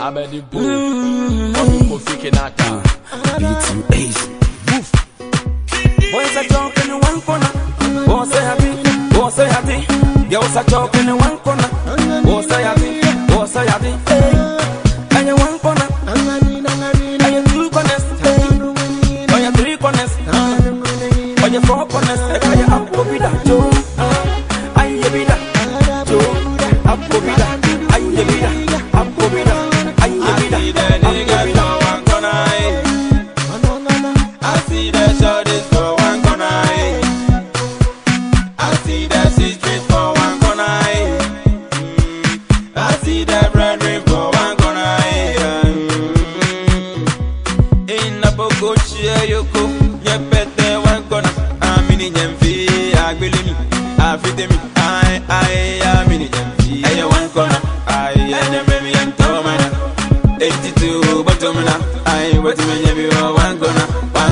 Abedi Boo, Oku Fikinata, B2Ace. Boys are talking in one corner. Boys are happy. Boys are happy. Girls are talking in one corner. Boys are happy. Boys are happy. And you one corner. And you two corners. Or you three corners. Or you four corners. And you up to be that Joe. I be that Joe. Up to be that. I be that. Up to be that. I be that. I see the shorties for one corner. I see the street for one corner. I see the bread ring for one corner. In a boko chia yoko, ye pete one corner. I'm in Yemfi, I believe me, I fit me, I am in Yemfi. I one corner, I am baby and Tomana. 82 bottomina, I wait to me, one corner.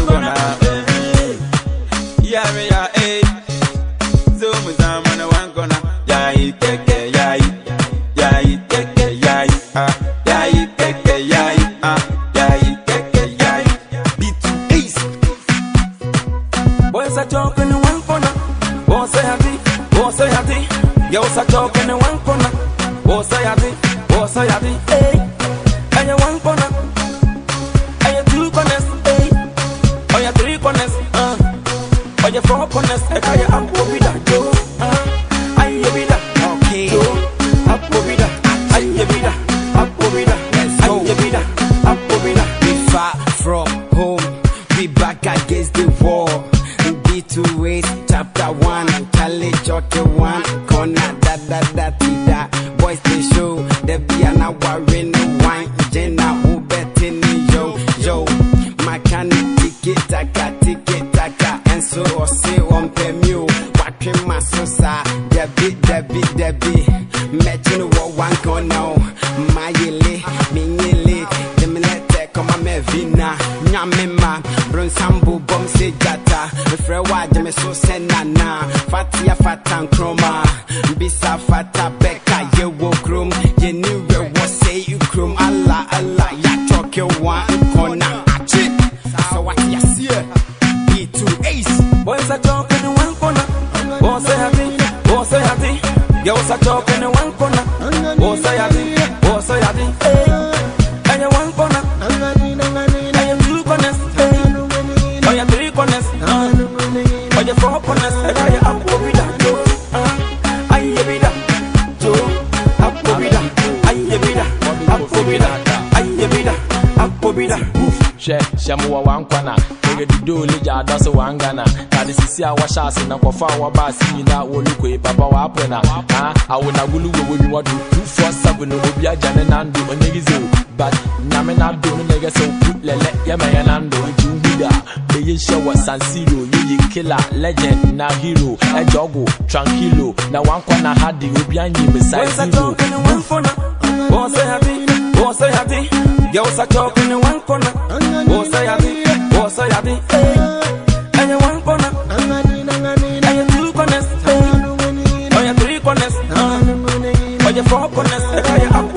Boys are talking in one corner. Boys are happy. Boys are happy. Girls are talking in one corner. Boys are happy. Boys are happy. Hey, and you one corner. And you two corners. Hey, or you three corners. Or you four corners. And you up to be that Joe. I be that. Okay. Joe. Up to be that. I be that. Up to be that. Let's go. I be that. Up to be that. We far from home. We back against the wall. B2Ace, chapter 1, Charlie Jockey 1, corner, da. Boys, they show, the piano warring wine, Jenna, who betting yo, mechanic, ticket, taka, and so or say on Pemu, watching my sosa, Debbie, matching what one corner, my yele, minyele, the minute, come on, Mevina, Nyamema, Bronsambu, bomb, say gata. Frewa jeme so senana fatia fatan kroma bisa fata beka ye wo krum ye niwe wo say you krum Allah ya choke one corner achi so what ya see B2Ace. Boys are talking in one corner. Boys are happy. Boys are happy. Girls are talking in one corner. Boys are happy. Boys are happy. Hey, and you one corner. And you two corners. Hey, or you three corners. Or you four corners. And you up to be that Joe. I be that Joe. Up to be that. I be that. Up to be that. I be that. Up to be that. Shamu one corner, nigga the do lija does one Ghana. Now this is our shas na kofa wa basi na woluko papa wa apena. I will na gulu when you want to 247 obi ajane nando onyegizo. But nyame na do nigga so put lele ya me nando juhuda. Be show San Siro, you killer, legend na hero, a jogo, tranquilo. Now one corner had the obi anyi beside zero. Boys are happy, boys are happy. Girls are talking in one corner. Boys are happy, boys are happy. And you one corner. And you two corners. Or you three corners. Or you four corners. And you up